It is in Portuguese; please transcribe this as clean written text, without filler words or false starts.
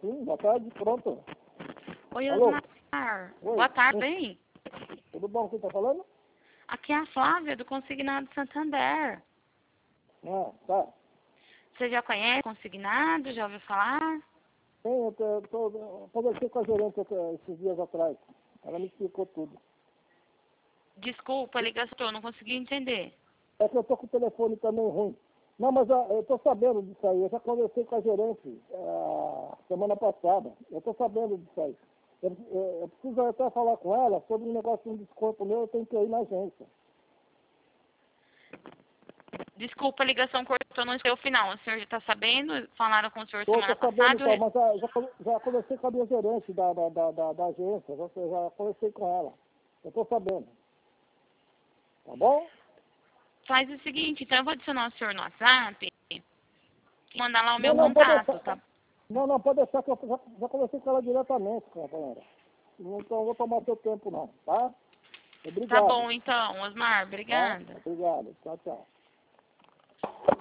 sim. Boa tarde, pronto. Oi, Alô? Osmar. Oi. Boa tarde, bem? Tudo bom? Quem tá falando? Aqui é a Flávia, do Consignado Santander. Ah, tá. Você já conhece o Consignado? Já ouviu falar? Sim, eu conversei com a gerente esses dias atrás. Ela me explicou tudo. Desculpa, a ligação, eu não consegui entender. É que eu tô com o telefone também ruim. Não, mas eu tô sabendo disso aí. Eu já conversei com a gerente semana passada. Eu tô sabendo disso aí. Eu preciso até falar com ela sobre um negócio de um desconto meu. Eu tenho que ir na agência. Desculpa, a ligação cortou, não sei o final. O senhor já está sabendo? Falaram com o senhor Tô semana sabendo passada? então, mas já conversei com a minha gerente da agência. Já conversei com ela. Eu tô sabendo. Tá bom? Faz o seguinte, então eu vou adicionar o senhor no WhatsApp e mandar lá o meu Não, pode contato, deixar. tá? Não, pode deixar que eu já conversei com ela diretamente, companheira. Então eu vou tomar seu tempo não, tá? Tá Obrigado, bom, então, Osmar, tá? obrigada. Obrigado. Tchau, tchau.